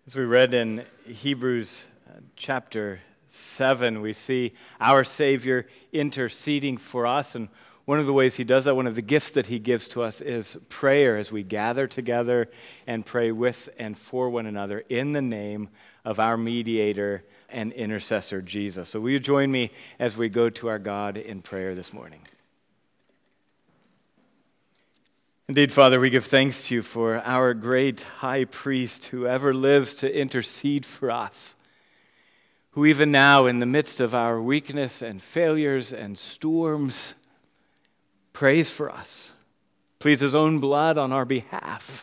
As we read in Hebrews chapter 7, we see our Savior interceding for us. And one of the ways he does that, one of the gifts that he gives to us is prayer as we gather together and pray with and for one another in the name of our mediator and intercessor, Jesus. So will you join me as we go to our God in prayer this morning? Indeed, Father, we give thanks to you for our great high priest who ever lives to intercede for us, who even now in the midst of our weakness and failures and storms prays for us, pleads his own blood on our behalf,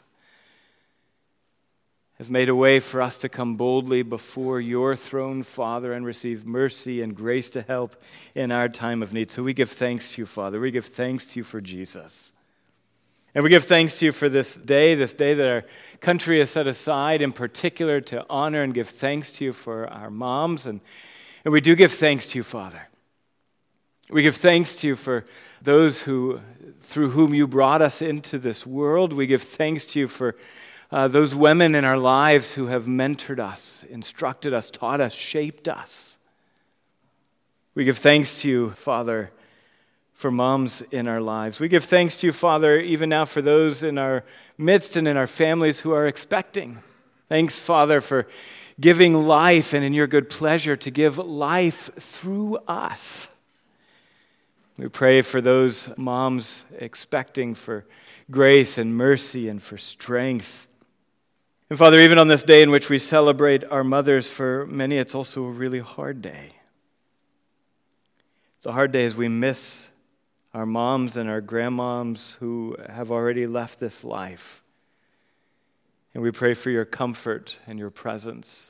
has made a way for us to come boldly before your throne, Father, and receive mercy and grace to help in our time of need. So we give thanks to you, Father. We give thanks to you for Jesus. And we give thanks to you for this day that our country has set aside in particular to honor and give thanks to you for our moms. And we do give thanks to you, Father. We give thanks to you for those through whom you brought us into this world. We give thanks to you for those women in our lives who have mentored us, instructed us, taught us, shaped us. We give thanks to you, Father, for moms in our lives. We give thanks to you, Father, even now for those in our midst and in our families who are expecting. Thanks, Father, for giving life and in your good pleasure to give life through us. We pray for those moms expecting for grace and mercy and for strength. And Father, even on this day in which we celebrate our mothers, for many it's also a really hard day. It's a hard day as we miss our moms and our grandmoms who have already left this life. And we pray for your comfort and your presence.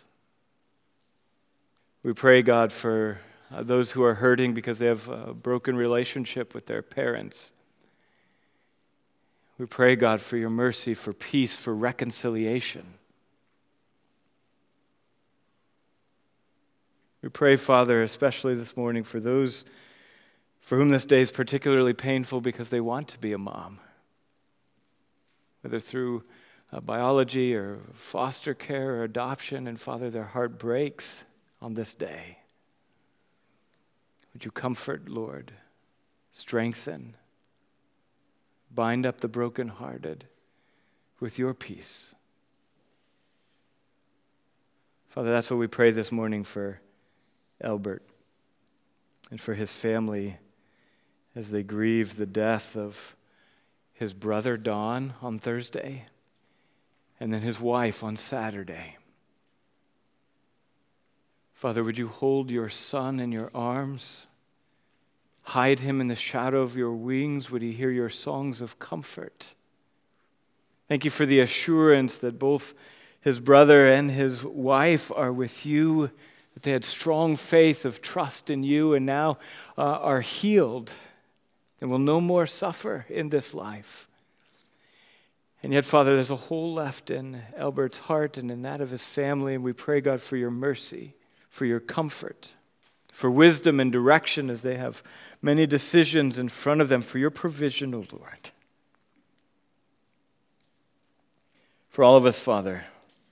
We pray, God, for those who are hurting because they have a broken relationship with their parents. We pray, God, for your mercy, for peace, for reconciliation. We pray, Father, especially this morning for those for whom this day is particularly painful because they want to be a mom, whether through biology or foster care or adoption, and Father, their heart breaks on this day. Would you comfort, Lord, strengthen, bind up the brokenhearted with your peace. Father, that's what we pray this morning for Albert and for his family as they grieve the death of his brother Don on Thursday and then his wife on Saturday. Father, would you hold your son in your arms? Hide him in the shadow of your wings. Would he hear your songs of comfort? Thank you for the assurance that both his brother and his wife are with you, that they had strong faith of trust in you and now are healed and will no more suffer in this life. And yet, Father, there's a hole left in Albert's heart and in that of his family, and we pray, God, for your mercy, for your comfort, for wisdom and direction as they have many decisions in front of them, for your provision, O Lord. For all of us, Father,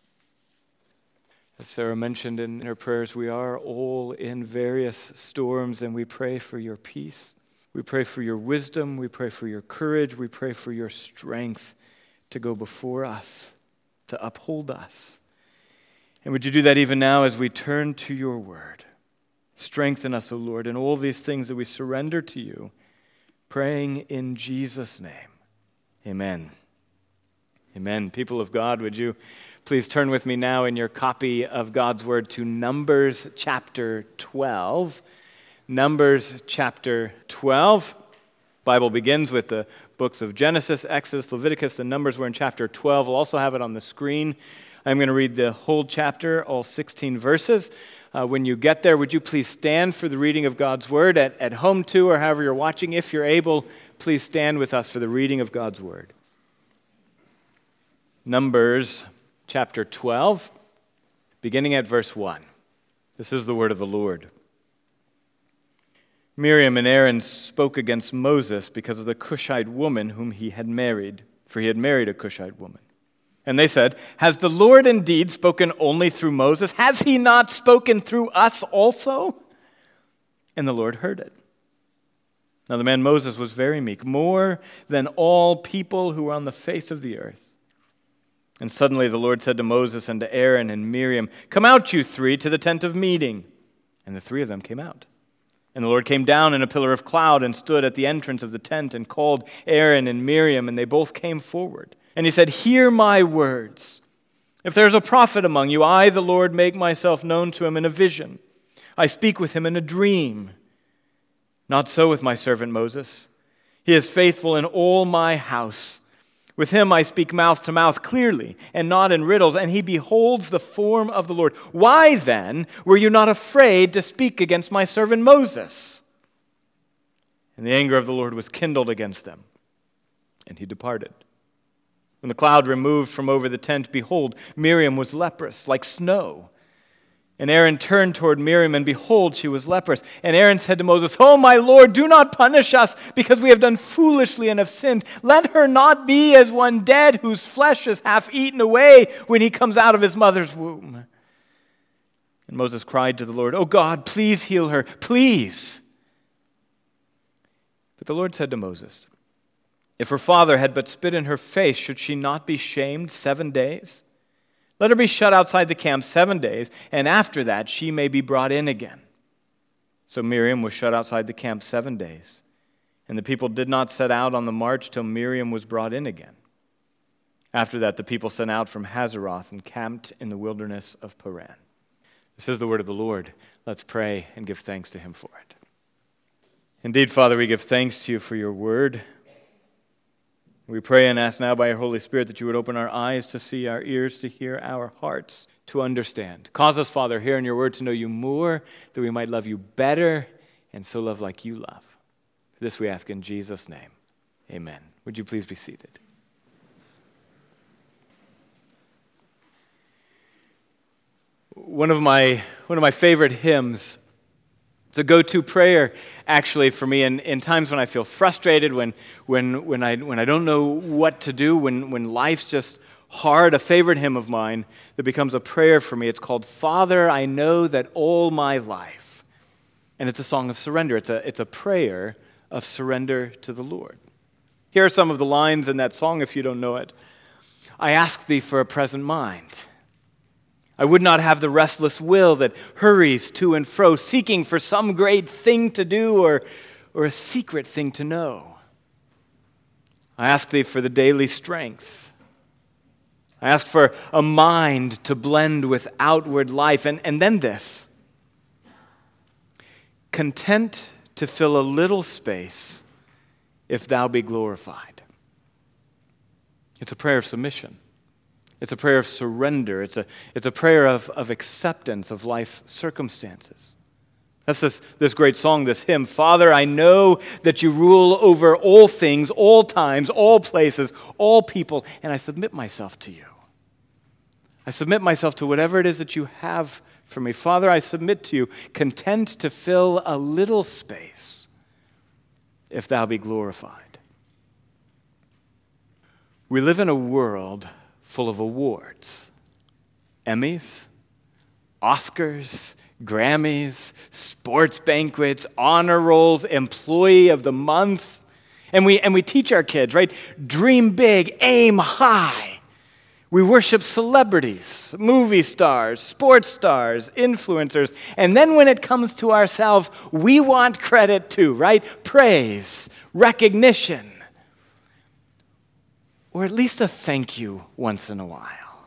as Sarah mentioned in her prayers, we are all in various storms, and we pray for your peace. We pray for your wisdom. We pray for your courage. We pray for your strength to go before us, to uphold us. And would you do that even now as we turn to your word? Strengthen us, O Lord, in all these things that we surrender to you, praying in Jesus' name. Amen. Amen. People of God, would you please turn with me now in your copy of God's word to Numbers chapter 12. Numbers chapter 12. Bible begins with the books of Genesis, Exodus, Leviticus. The Numbers were in chapter 12. We'll also have it on the screen. I'm going to read the whole chapter, all 16 verses. When you get there, would you please stand for the reading of God's word at home too, or however you're watching. If you're able, please stand with us for the reading of God's word. Numbers chapter 12, beginning at verse 1. This is the word of the Lord. Miriam and Aaron spoke against Moses because of the Cushite woman whom he had married, for he had married a Cushite woman. And they said, "Has the Lord indeed spoken only through Moses? Has he not spoken through us also?" And the Lord heard it. Now the man Moses was very meek, more than all people who were on the face of the earth. And suddenly the Lord said to Moses and to Aaron and Miriam, "Come out, you three, to the tent of meeting." And the three of them came out. And the Lord came down in a pillar of cloud and stood at the entrance of the tent and called Aaron and Miriam, and they both came forward. And he said, "Hear my words. If there is a prophet among you, I, the Lord, make myself known to him in a vision. I speak with him in a dream. Not so with my servant Moses. He is faithful in all my house. With him I speak mouth to mouth clearly and not in riddles, and he beholds the form of the Lord. Why then were you not afraid to speak against my servant Moses?" And the anger of the Lord was kindled against them, and he departed. When the cloud removed from over the tent, behold, Miriam was leprous, like snow. And Aaron turned toward Miriam, and behold, she was leprous. And Aaron said to Moses, "Oh, my Lord, do not punish us, because we have done foolishly and have sinned. Let her not be as one dead, whose flesh is half eaten away when he comes out of his mother's womb." And Moses cried to the Lord, "Oh God, please heal her, please." But the Lord said to Moses, "If her father had but spit in her face, should she not be shamed 7 days? Let her be shut outside the camp 7 days, and after that she may be brought in again." So Miriam was shut outside the camp 7 days, and the people did not set out on the march till Miriam was brought in again. After that the people sent out from Hazeroth and camped in the wilderness of Paran. This is the word of the Lord. Let's pray and give thanks to him for it. Indeed, Father, we give thanks to you for your word. We pray and ask now by your Holy Spirit that you would open our eyes to see, our ears to hear, our hearts to understand. Cause us, Father, here in your word to know you more, that we might love you better and so love like you love. This we ask in Jesus' name. Amen. Would you please be seated? One of my favorite hymns. It's a go-to prayer, actually, for me in times when I feel frustrated, when I don't know what to do, when life's just hard. A favorite hymn of mine that becomes a prayer for me. It's called "Father, I Know That All My Life," and it's a song of surrender. It's a prayer of surrender to the Lord. Here are some of the lines in that song, if you don't know it. "I ask thee for a present mind. I would not have the restless will that hurries to and fro, seeking for some great thing to do or a secret thing to know. I ask thee for the daily strength. I ask for a mind to blend with outward life." And then this: "Content to fill a little space if thou be glorified." It's a prayer of submission. It's a prayer of surrender. It's a prayer of acceptance of life circumstances. That's this great song, this hymn. "Father, I know that you rule over all things, all times, all places, all people, and I submit myself to you. I submit myself to whatever it is that you have for me. Father, I submit to you, content to fill a little space if thou be glorified." We live in a world full of awards, Emmys, Oscars, Grammys, sports banquets, honor rolls, employee of the month. And we teach our kids, right? Dream big, aim high. We worship celebrities, movie stars, sports stars, influencers. And then when it comes to ourselves, we want credit too, right? Praise, recognition, or at least a thank you once in a while.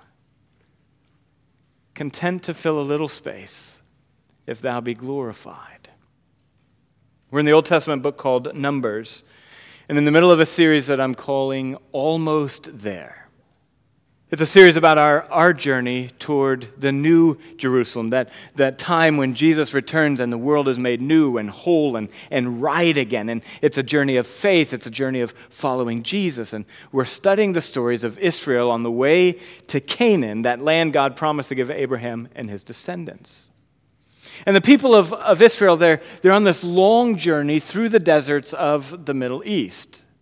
Content to fill a little space if thou be glorified. We're in the Old Testament book called Numbers, and in the middle of a series that I'm calling Almost There. It's a series about our journey toward the new Jerusalem, that time when Jesus returns and the world is made new and whole and right again. And it's a journey of faith. It's a journey of following Jesus. And we're studying the stories of Israel on the way to Canaan, that land God promised to give Abraham and his descendants. And the people of Israel, they're on this long journey through the deserts of the Middle East.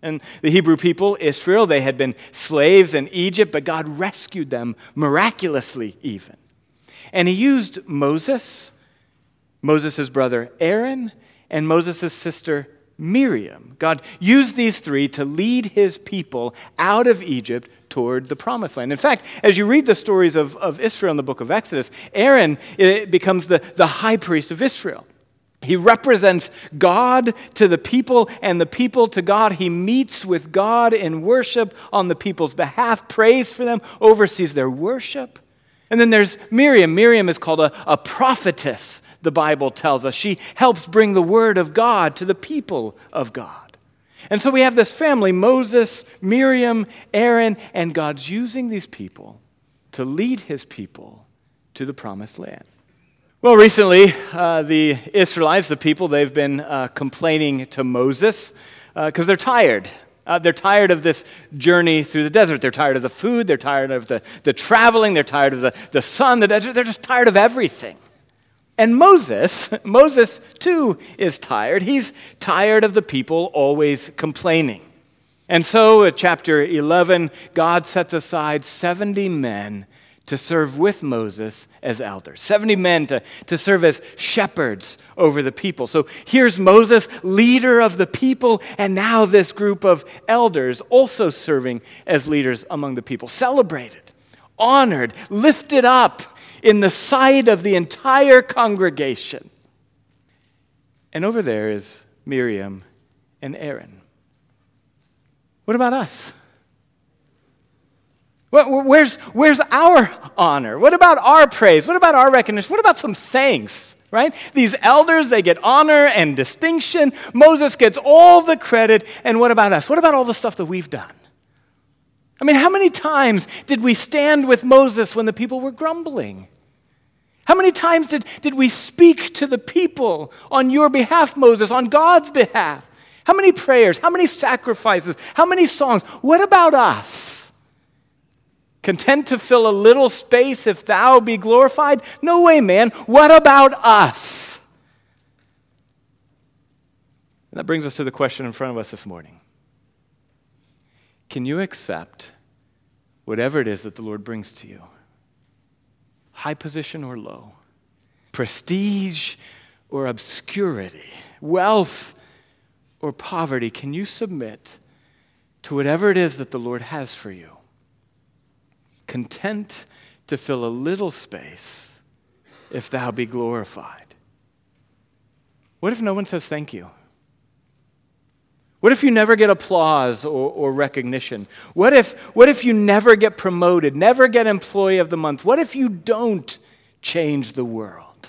And the Hebrew people, Israel, they had been slaves in Egypt, but God rescued them miraculously even. And he used Moses, Moses' brother Aaron, and Moses' sister Miriam. God used these three to lead his people out of Egypt toward the promised land. In fact, as you read the stories of Israel in the book of Exodus, Aaron becomes the high priest of Israel. He represents God to the people and the people to God. He meets with God in worship on the people's behalf, prays for them, oversees their worship. And then there's Miriam. Miriam is called a prophetess, the Bible tells us. She helps bring the word of God to the people of God. And so we have this family, Moses, Miriam, Aaron, and God's using these people to lead his people to the promised land. Well, recently, the Israelites, the people, they've been complaining to Moses because they're tired. They're tired of this journey through the desert. They're tired of the food. They're tired of the traveling. They're tired of the sun, the desert. They're just tired of everything. And Moses too is tired. He's tired of the people always complaining. And so, at chapter 11, God sets aside 70 men to serve with Moses as elders. 70 men to serve as shepherds over the people. So here's Moses, leader of the people, and now this group of elders also serving as leaders among the people. Celebrated, honored, lifted up in the sight of the entire congregation. And over there is Miriam and Aaron. What about us? Where's our honor? What about our praise? What about our recognition? What about some thanks, right? These elders, they get honor and distinction. Moses gets all the credit. And what about us? What about all the stuff that we've done? I mean, how many times did we stand with Moses when the people were grumbling? How many times did we speak to the people on your behalf, Moses, on God's behalf? How many prayers? How many sacrifices? How many songs? What about us? Content to fill a little space if thou be glorified? No way, man. What about us? And that brings us to the question in front of us this morning. Can you accept whatever it is that the Lord brings to you? High position or low? Prestige or obscurity? Wealth or poverty? Can you submit to whatever it is that the Lord has for you? Content to fill a little space if thou be glorified. What if no one says thank you? What if you never get applause or recognition? What if you never get promoted, never get employee of the month? What if you don't change the world?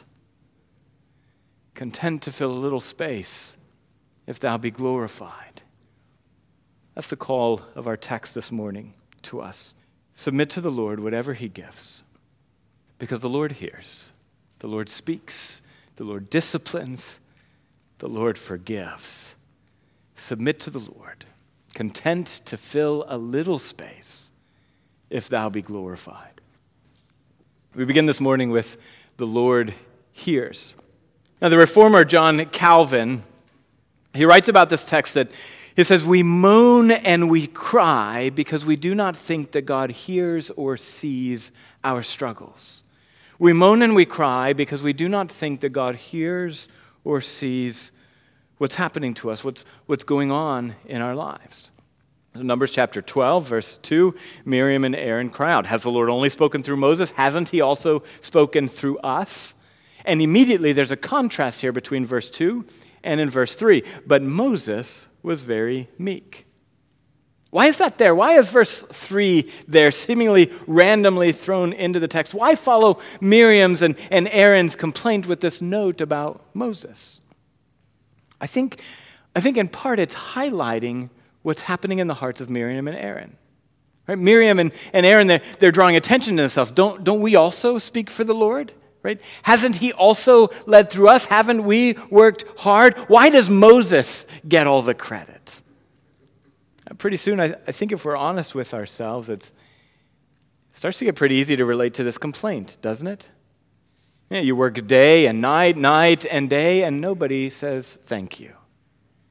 Content to fill a little space if thou be glorified. That's the call of our text this morning to us. Submit to the Lord whatever he gives, because the Lord hears, the Lord speaks, the Lord disciplines, the Lord forgives. Submit to the Lord, content to fill a little space if thou be glorified. We begin this morning with the Lord hears. Now, the reformer John Calvin, he writes about this text that he says, we moan and we cry because we do not think that God hears or sees our struggles. We moan and we cry because we do not think that God hears or sees what's happening to us, what's going on in our lives. Numbers chapter 12, verse 2, Miriam and Aaron cry out, has the Lord only spoken through Moses? Hasn't he also spoken through us? And immediately there's a contrast here between verse 2 and in verse 3. But Moses was very meek. Why is that there? Why is verse 3 there, seemingly randomly thrown into the text? Why follow Miriam's and Aaron's complaint with this note about Moses? I think in part it's highlighting what's happening in the hearts of Miriam and Aaron. Right? Miriam and Aaron, they're drawing attention to themselves. Don't we also speak for the Lord? Right? Hasn't he also led through us? Haven't we worked hard? Why does Moses get all the credit? Pretty soon, I think if we're honest with ourselves, it starts to get pretty easy to relate to this complaint, doesn't it? Yeah, you work day and night and day, and nobody says thank you.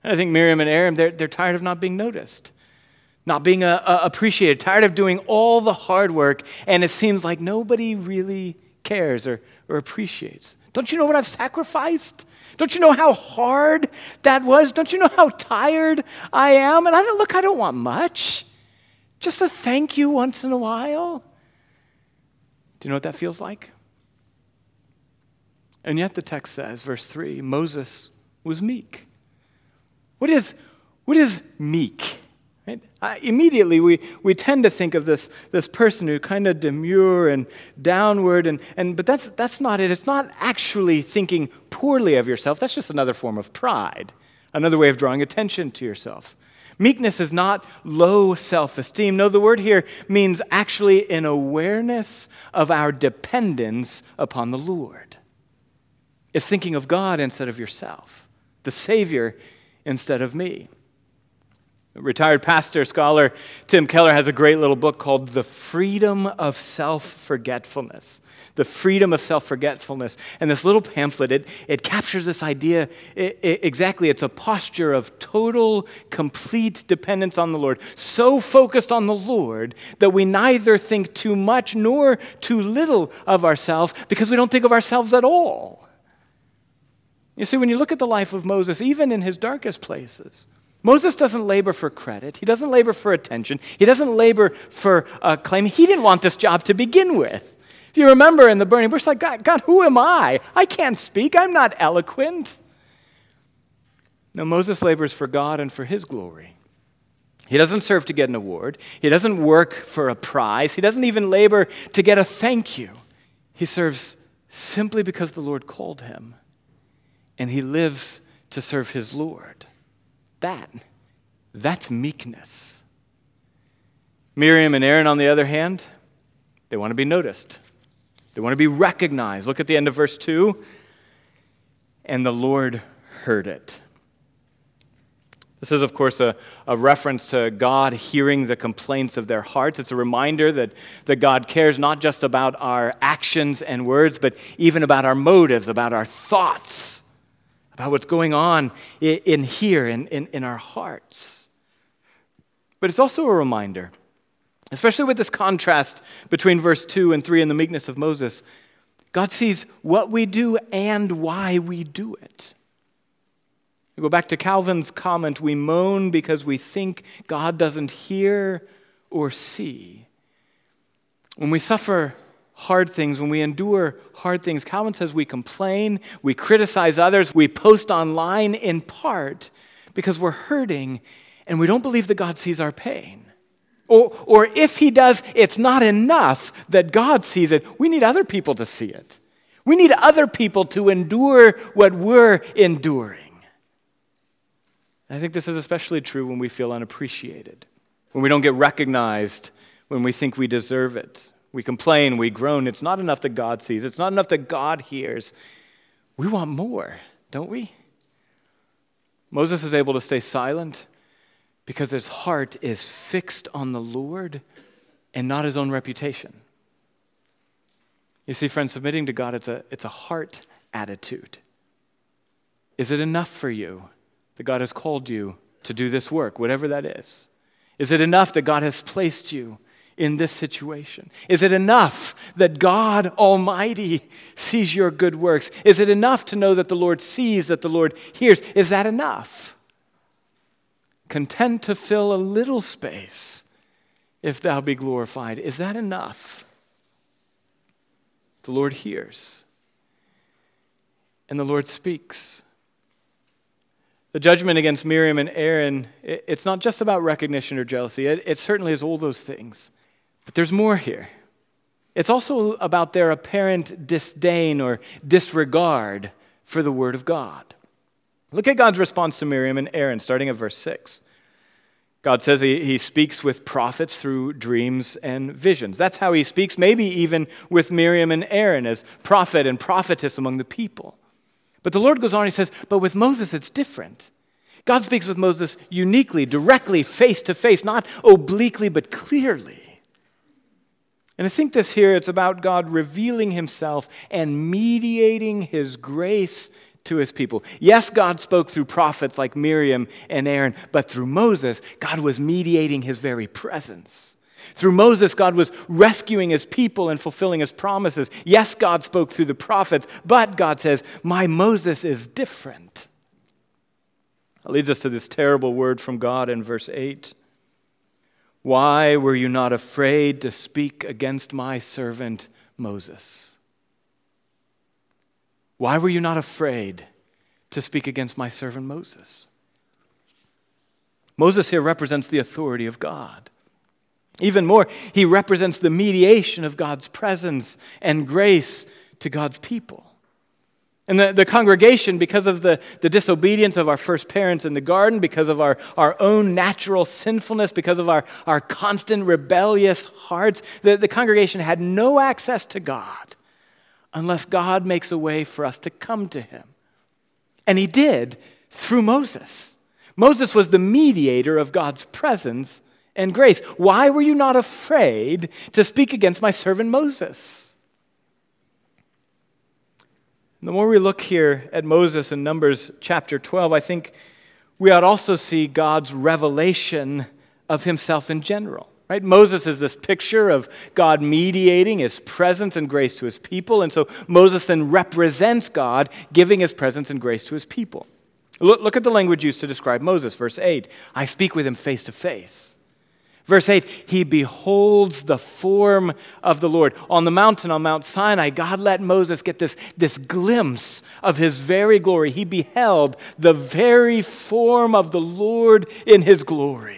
And I think Miriam and Aaron, they're tired of not being noticed, not being appreciated, tired of doing all the hard work, and it seems like nobody really cares or appreciates. Don't you know what I've sacrificed? Don't you know how hard that was? Don't you know how tired I am? And I don't want much. Just a thank you once in a while. Do you know what that feels like? And yet the text says, verse 3, Moses was meek. What is meek? Right? Immediately we tend to think of this person who kind of demure and downward, but that's not it. It's not actually thinking poorly of yourself. That's just another form of pride, another way of drawing attention to yourself. Meekness is not low self-esteem. No, the word here means actually an awareness of our dependence upon the Lord. It's thinking of God instead of yourself, the Savior instead of me. Retired pastor, scholar Tim Keller has a great little book called The Freedom of Self-Forgetfulness. The Freedom of Self-Forgetfulness. And this little pamphlet, it captures this idea exactly. It's a posture of total, complete dependence on the Lord. So focused on the Lord that we neither think too much nor too little of ourselves because we don't think of ourselves at all. You see, when you look at the life of Moses, even in his darkest places, Moses doesn't labor for credit. He doesn't labor for attention. He doesn't labor for acclaim. He didn't want this job to begin with. If you remember in the burning bush, like, God, who am I? I can't speak. I'm not eloquent. No, Moses labors for God and for his glory. He doesn't serve to get an award. He doesn't work for a prize. He doesn't even labor to get a thank you. He serves simply because the Lord called him, and he lives to serve his Lord. That's meekness. Miriam and Aaron, on the other hand, they want to be noticed. They want to be recognized. Look at the end of verse 2. And the Lord heard it. This is, of course, a reference to God hearing the complaints of their hearts. It's a reminder that God cares not just about our actions and words, but even about our motives, about our thoughts, about what's going on in here, in our hearts. But it's also a reminder, especially with this contrast between verse 2 and 3 and the meekness of Moses, God sees what we do and why we do it. We go back to Calvin's comment, we moan because we think God doesn't hear or see. When we suffer hard things, when we endure hard things, Calvin says we complain, we criticize others, we post online in part because we're hurting and we don't believe that God sees our pain. Or if he does, it's not enough that God sees it. We need other people to see it. We need other people to endure what we're enduring. And I think this is especially true when we feel unappreciated, when we don't get recognized, when we think we deserve it. We complain, we groan. It's not enough that God sees. It's not enough that God hears. We want more, don't we? Moses is able to stay silent because his heart is fixed on the Lord and not his own reputation. You see, friends, submitting to God, it's a heart attitude. Is it enough for you that God has called you to do this work, whatever that is? Is it enough that God has placed you in this situation? Is it enough that God Almighty sees your good works? Is it enough to know that the Lord sees, that the Lord hears? Is that enough? Content to fill a little space if thou be glorified. Is that enough? The Lord hears. And the Lord speaks. The judgment against Miriam and Aaron, it's not just about recognition or jealousy. It certainly is all those things. But there's more here. It's also about their apparent disdain or disregard for the word of God. Look at God's response to Miriam and Aaron, starting at verse 6. God says he speaks with prophets through dreams and visions. That's how he speaks, maybe even with Miriam and Aaron as prophet and prophetess among the people. But the Lord goes on, he says, but with Moses it's different. God speaks with Moses uniquely, directly, face to face, not obliquely, but clearly. And I think this here, it's about God revealing himself and mediating his grace to his people. Yes, God spoke through prophets like Miriam and Aaron, but through Moses, God was mediating his very presence. Through Moses, God was rescuing his people and fulfilling his promises. Yes, God spoke through the prophets, but God says, my Moses is different. That leads us to this terrible word from God in verse 8. Why were you not afraid to speak against my servant Moses? Why were you not afraid to speak against my servant Moses? Moses here represents the authority of God. Even more, he represents the mediation of God's presence and grace to God's people. And the congregation, because of the disobedience of our first parents in the garden, because of our own natural sinfulness, because of our constant rebellious hearts, the congregation had no access to God unless God makes a way for us to come to him. And he did through Moses. Moses was the mediator of God's presence and grace. Why were you not afraid to speak against my servant Moses? The more we look here at Moses in Numbers chapter 12, I think we ought also see God's revelation of himself in general. Right? Moses is this picture of God mediating his presence and grace to his people, and so Moses then represents God giving his presence and grace to his people. Look at the language used to describe Moses. Verse 8, I speak with him face to face. Verse 8, he beholds the form of the Lord. On the mountain, on Mount Sinai, God let Moses get this glimpse of his very glory. He beheld the very form of the Lord in his glory.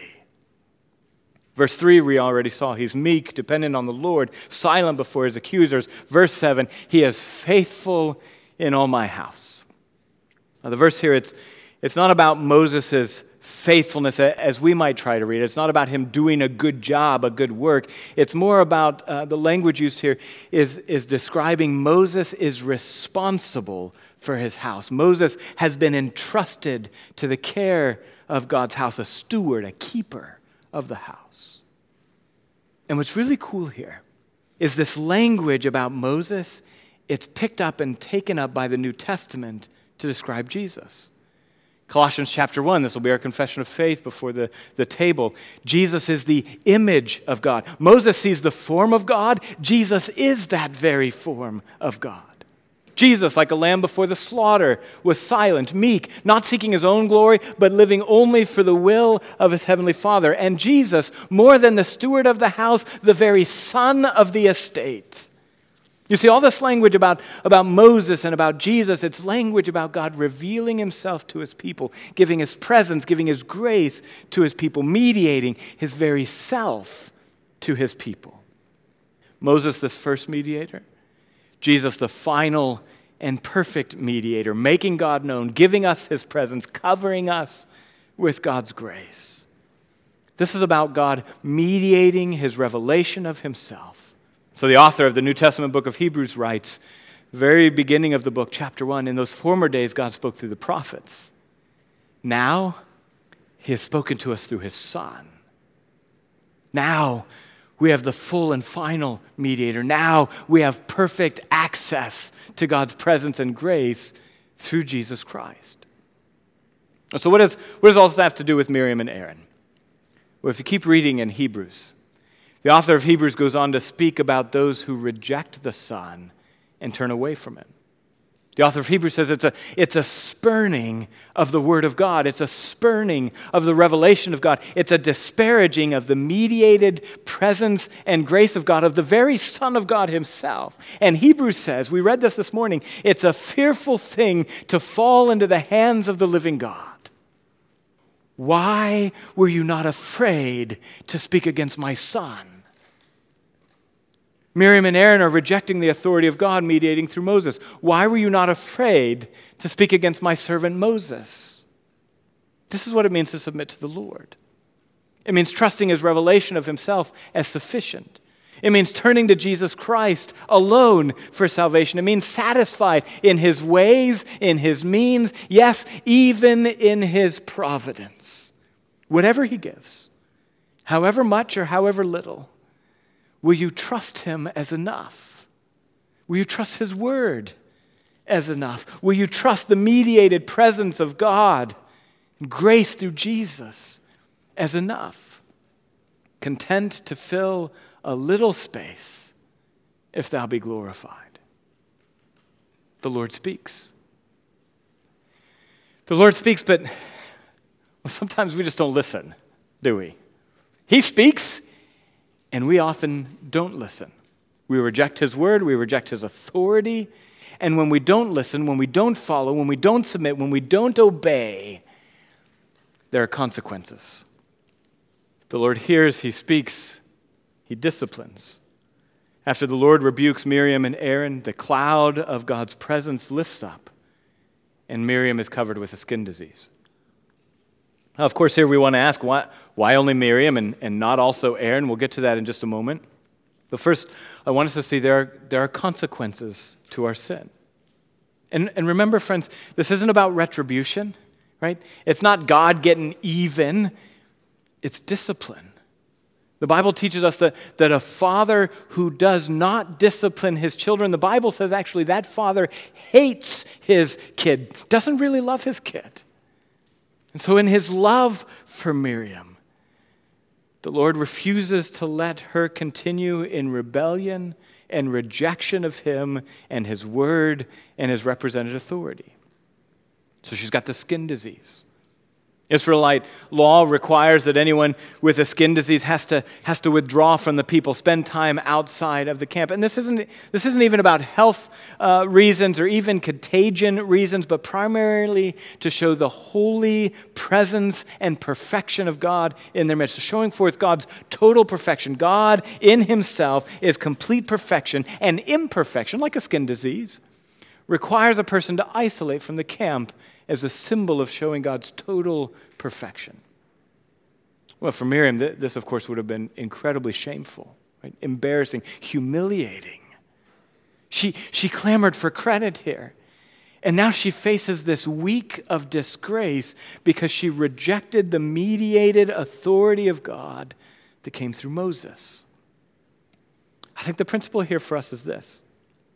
Verse 3, we already saw, he's meek, dependent on the Lord, silent before his accusers. Verse 7, he is faithful in all my house. Now the verse here, it's not about Moses' faithfulness as we might try to read it. It's not about him doing a good job, a good work. It's more about the language used here is describing Moses is responsible for his house. Moses has been entrusted to the care of God's house, a steward, a keeper of the house. And what's really cool here is this language about Moses, it's picked up and taken up by the New Testament to describe Jesus. Colossians chapter 1, this will be our confession of faith before the table. Jesus is the image of God. Moses sees the form of God. Jesus is that very form of God. Jesus, like a lamb before the slaughter, was silent, meek, not seeking his own glory, but living only for the will of his heavenly Father. And Jesus, more than the steward of the house, the very son of the estate. You see, all this language about Moses and about Jesus, it's language about God revealing himself to his people, giving his presence, giving his grace to his people, mediating his very self to his people. Moses, this first mediator. Jesus, the final and perfect mediator, making God known, giving us his presence, covering us with God's grace. This is about God mediating his revelation of himself. So the author of the New Testament book of Hebrews writes, very beginning of the book, chapter 1, in those former days God spoke through the prophets. Now he has spoken to us through his Son. Now we have the full and final mediator. Now we have perfect access to God's presence and grace through Jesus Christ. So what does all this have to do with Miriam and Aaron? Well, if you keep reading in Hebrews, the author of Hebrews goes on to speak about those who reject the Son and turn away from him. The author of Hebrews says it's a spurning of the Word of God. It's a spurning of the revelation of God. It's a disparaging of the mediated presence and grace of God, of the very Son of God himself. And Hebrews says, we read this morning, it's a fearful thing to fall into the hands of the living God. Why were you not afraid to speak against my Son? Miriam and Aaron are rejecting the authority of God mediating through Moses. Why were you not afraid to speak against my servant Moses? This is what it means to submit to the Lord. It means trusting his revelation of himself as sufficient. It means turning to Jesus Christ alone for salvation. It means satisfied in his ways, in his means, yes, even in his providence. Whatever he gives, however much or however little, will you trust him as enough? Will you trust his word as enough? Will you trust the mediated presence of God and grace through Jesus as enough? Content to fill a little space if thou be glorified. The Lord speaks. The Lord speaks, but sometimes we just don't listen, do we? He speaks, and we often don't listen. We reject his word, we reject his authority, and when we don't listen, when we don't follow, when we don't submit, when we don't obey, there are consequences. The Lord hears, he speaks, he disciplines. After the Lord rebukes Miriam and Aaron, the cloud of God's presence lifts up, and Miriam is covered with a skin disease. Now, of course, here we want to ask, why only Miriam and not also Aaron? We'll get to that in just a moment. But first, I want us to see there are consequences to our sin. And remember, friends, this isn't about retribution, right? It's not God getting even. It's discipline. The Bible teaches us that a father who does not discipline his children, the Bible says actually that father hates his kid, doesn't really love his kid. And so in his love for Miriam, the Lord refuses to let her continue in rebellion and rejection of him and his word and his represented authority. So she's got the skin disease. Israelite law requires that anyone with a skin disease has to withdraw from the people, spend time outside of the camp. And this isn't even about health reasons or even contagion reasons, but primarily to show the holy presence and perfection of God in their midst, showing forth God's total perfection. God in himself is complete perfection, and imperfection, like a skin disease, requires a person to isolate from the camp as a symbol of showing God's total perfection. Well, for Miriam, this, of course, would have been incredibly shameful, right? Embarrassing, humiliating. She clamored for credit here. And now she faces this week of disgrace because she rejected the mediated authority of God that came through Moses. I think the principle here for us is this.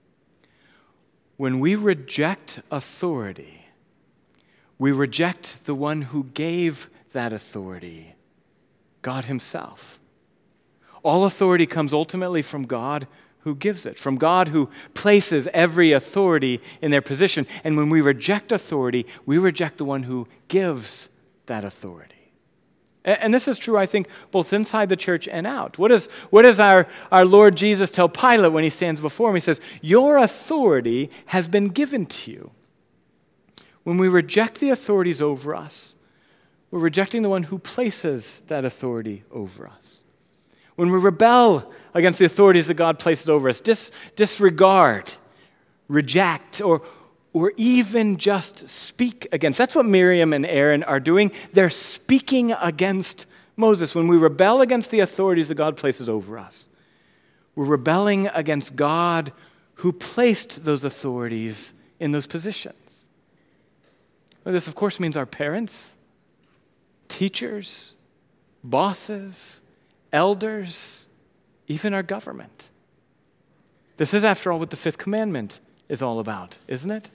When we reject authority, we reject the one who gave that authority, God himself. All authority comes ultimately from God who gives it, from God who places every authority in their position. And when we reject authority, we reject the one who gives that authority. And this is true, I think, both inside the church and out. What does our Lord Jesus tell Pilate when he stands before him? He says, "Your authority has been given to you." When we reject the authorities over us, we're rejecting the one who places that authority over us. When we rebel against the authorities that God places over us, disregard, reject, or even just speak against. That's what Miriam and Aaron are doing. They're speaking against Moses. When we rebel against the authorities that God places over us, we're rebelling against God who placed those authorities in those positions. Well, this, of course, means our parents, teachers, bosses, elders, even our government. This is, after all, what the fifth commandment is all about, isn't it?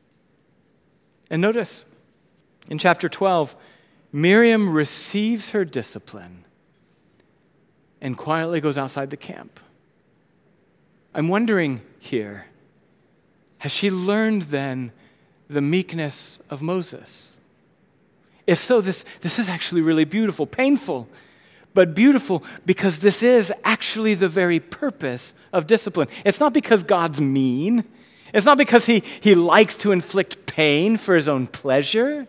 And notice, in chapter 12, Miriam receives her discipline and quietly goes outside the camp. I'm wondering here, has she learned then the meekness of Moses? If so, this is actually really beautiful, painful, but beautiful because this is actually the very purpose of discipline. It's not because God's mean. It's not because he likes to inflict pain for his own pleasure.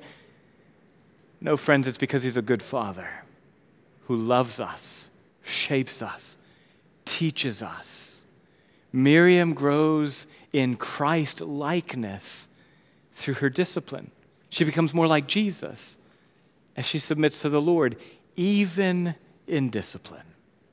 No, friends, it's because he's a good father who loves us, shapes us, teaches us. Miriam grows in Christ-likeness through her discipline. She becomes more like Jesus as she submits to the Lord, even in discipline.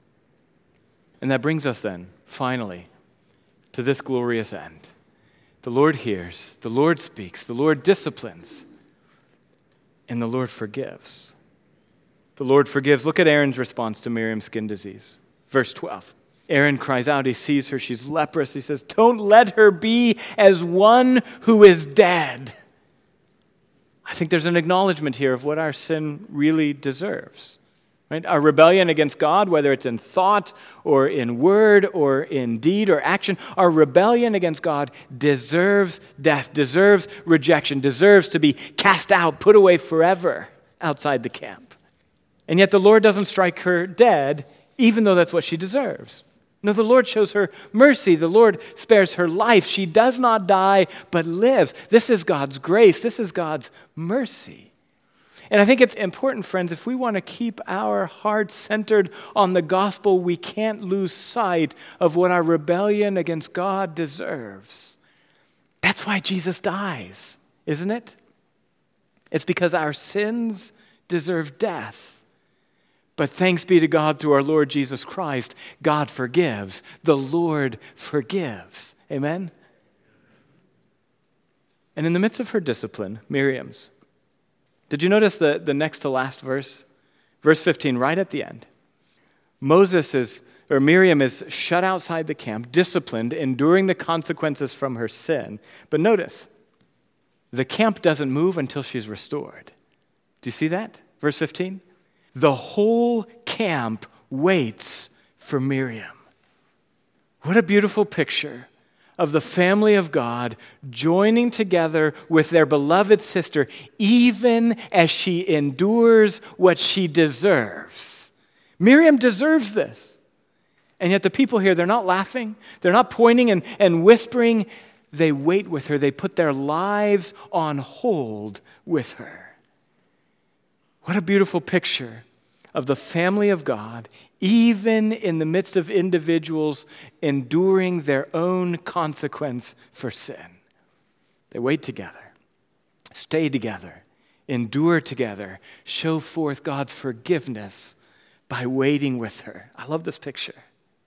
And that brings us then, finally, to this glorious end. The Lord hears, the Lord speaks, the Lord disciplines, and the Lord forgives. The Lord forgives. Look at Aaron's response to Miriam's skin disease. Verse 12. Aaron cries out. He sees her. She's leprous. He says, don't let her be as one who is dead. I think there's an acknowledgement here of what our sin really deserves. Right? Our rebellion against God, whether it's in thought or in word or in deed or action, our rebellion against God deserves death, deserves rejection, deserves to be cast out, put away forever outside the camp. And yet the Lord doesn't strike her dead, even though that's what she deserves. No, the Lord shows her mercy. The Lord spares her life. She does not die, but lives. This is God's grace. This is God's mercy. And I think it's important, friends, if we want to keep our hearts centered on the gospel, we can't lose sight of what our rebellion against God deserves. That's why Jesus dies, isn't it? It's because our sins deserve death. But thanks be to God through our Lord Jesus Christ, God forgives. The Lord forgives. Amen? And in the midst of her discipline, Miriam's, did you notice the next to last verse? Verse 15, right at the end. Miriam is shut outside the camp, disciplined, enduring the consequences from her sin. But notice, the camp doesn't move until she's restored. Do you see that? Verse 15. The whole camp waits for Miriam. What a beautiful picture of the family of God joining together with their beloved sister, even as she endures what she deserves. Miriam deserves this. And yet the people here, they're not laughing. They're not pointing and whispering. They wait with her. They put their lives on hold with her. What a beautiful picture of the family of God, even in the midst of individuals enduring their own consequence for sin. They wait together, stay together, endure together, show forth God's forgiveness by waiting with her. I love this picture.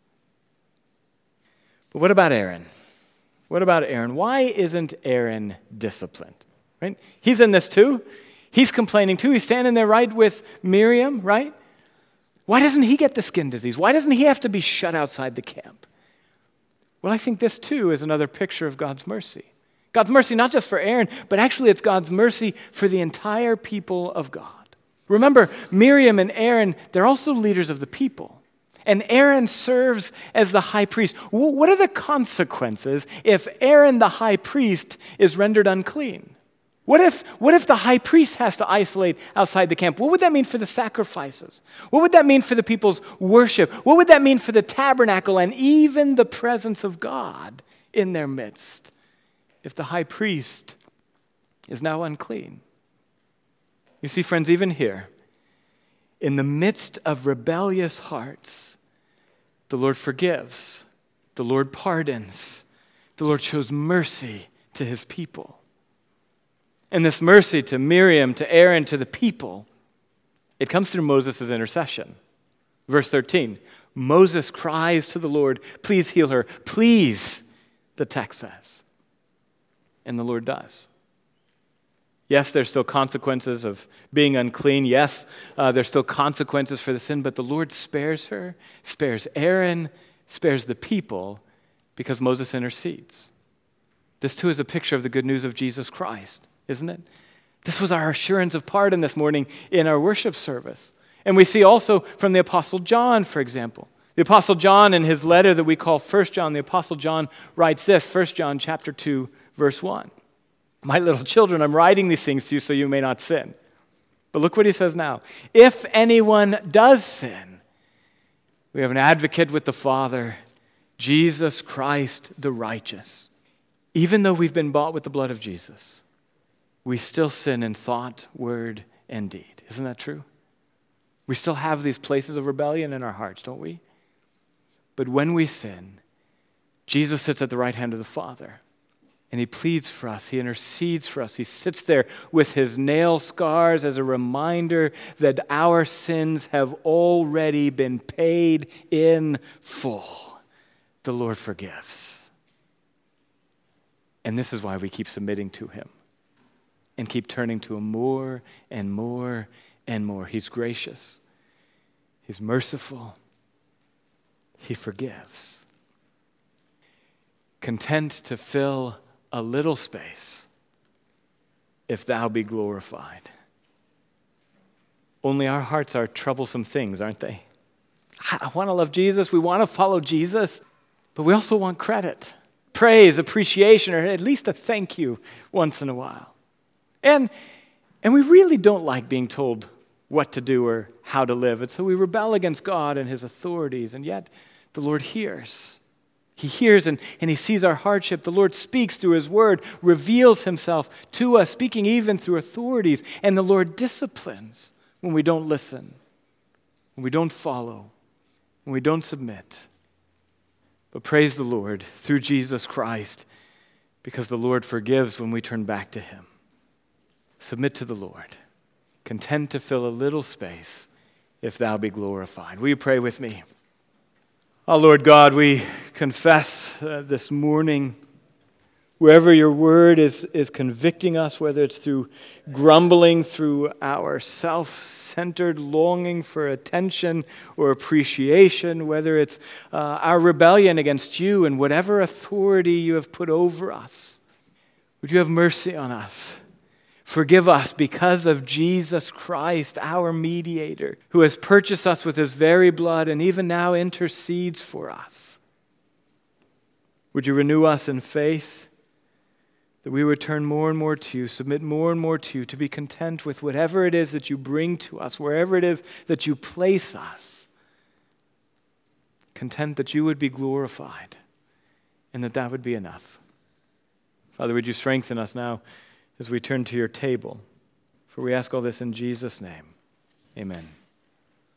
But what about Aaron? What about Aaron? Why isn't Aaron disciplined? Right? He's in this too. He's complaining too. He's standing there right with Miriam, right? Why doesn't he get the skin disease? Why doesn't he have to be shut outside the camp? Well, I think this too is another picture of God's mercy. God's mercy not just for Aaron, but actually it's God's mercy for the entire people of God. Remember, Miriam and Aaron, they're also leaders of the people. And Aaron serves as the high priest. What are the consequences if Aaron, the high priest, is rendered unclean? What if the high priest has to isolate outside the camp? What would that mean for the sacrifices? What would that mean for the people's worship? What would that mean for the tabernacle and even the presence of God in their midst if the high priest is now unclean? You see, friends, even here, in the midst of rebellious hearts, the Lord forgives, the Lord pardons, the Lord shows mercy to his people. And this mercy to Miriam, to Aaron, to the people, it comes through Moses' intercession. Verse 13, Moses cries to the Lord, please heal her. Please, the text says. And the Lord does. Yes, there's still consequences of being unclean. Yes, there's still consequences for the sin, but the Lord spares her, spares Aaron, spares the people because Moses intercedes. This too is a picture of the good news of Jesus Christ, isn't it? This was our assurance of pardon this morning in our worship service. And we see also from the Apostle John, for example. The Apostle John, in his letter that we call 1 John, the Apostle John writes this, 1 John chapter 2, verse 1. My little children, I'm writing these things to you so you may not sin. But look what he says now. If anyone does sin, we have an advocate with the Father, Jesus Christ the righteous. Even though we've been bought with the blood of Jesus, we still sin in thought, word, and deed. Isn't that true? We still have these places of rebellion in our hearts, don't we? But when we sin, Jesus sits at the right hand of the Father. And he pleads for us. He intercedes for us. He sits there with his nail scars as a reminder that our sins have already been paid in full. The Lord forgives. And this is why we keep submitting to him and keep turning to him more and more and more. He's gracious. He's merciful. he forgives. Content to fill a little space if thou be glorified. Only our hearts are troublesome things, aren't they? I want to love Jesus. We want to follow Jesus, but we also want credit, praise, appreciation, or at least a thank you once in a while. And we really don't like being told what to do or how to live. And so we rebel against God and his authorities, and yet the Lord hears. He hears and he sees our hardship. The Lord speaks through his word, reveals himself to us, speaking even through authorities. And the Lord disciplines when we don't listen, when we don't follow, when we don't submit. But praise the Lord through Jesus Christ, because the Lord forgives when we turn back to him. Submit to the Lord, content to fill a little space if thou be glorified. Will you pray with me? Oh, Lord God, we confess this morning, wherever your word is convicting us, whether it's through grumbling, through our self-centered longing for attention or appreciation, whether it's our rebellion against you and whatever authority you have put over us, would you have mercy on us? Forgive us because of Jesus Christ, our mediator, who has purchased us with his very blood and even now intercedes for us. Would you renew us in faith, that we would turn more and more to you, submit more and more to you, to be content with whatever it is that you bring to us, wherever it is that you place us, content that you would be glorified and that would be enough. Father, would you strengthen us now as we turn to your table? For we ask all this in Jesus' name. Amen.